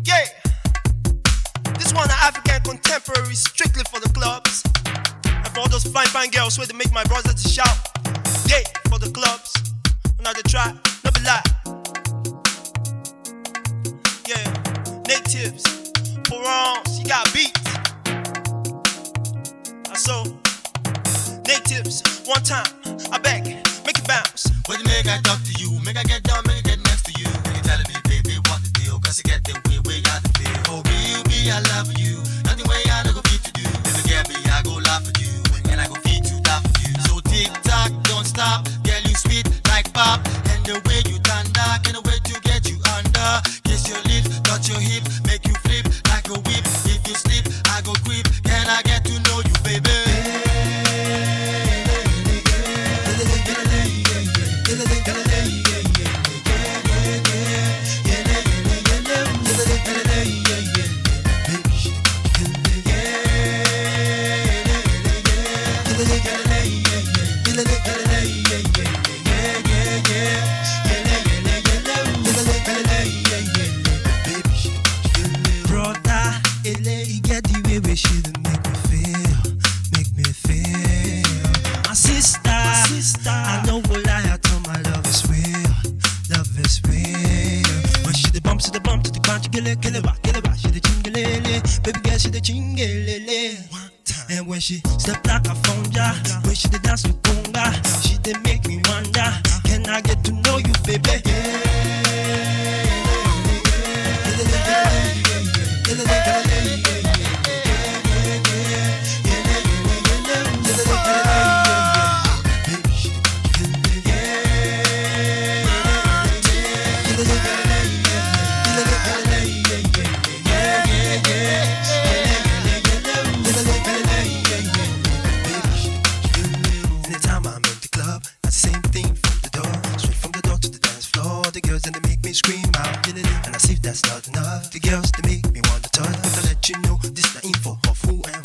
Yeah, this one an African contemporary, strictly for the clubs. And for all those fine, fine girls where they make my brothers to shout. Yeah, for the clubs. Now they try, no be lie. Yeah, natives, Florence, you got beats. I saw natives, one time, I beg, make it bounce. When you make I talk to you, make I get down, make I get next to you. Make you telling me, baby, what the deal? Cause you get the way out the feel. Oh, baby, I love you. Nothing way I don't go feed to do. If you get me, I go laugh at you. And I go feed to laugh at you. So tick tock, don't stop. Girl, you sweet like pop. And the way you turn dark, and the way to get you under. Kiss your lips, touch your hip, make you flip like a whip. If you slip, I go creep. Can I get to know you, baby? I know what lie, I told my love is real, love is real. When she the bump to the bump to the bunch, kill it, she the chingalele, baby girl, she the chingalele. And when she step like a fonja, when she the dance with conga, she they make me wonder, can I get to know you, baby? And they make me scream out, and I see if that's not enough. The girls, they make me want to touch, but I let you know this the info of who I am.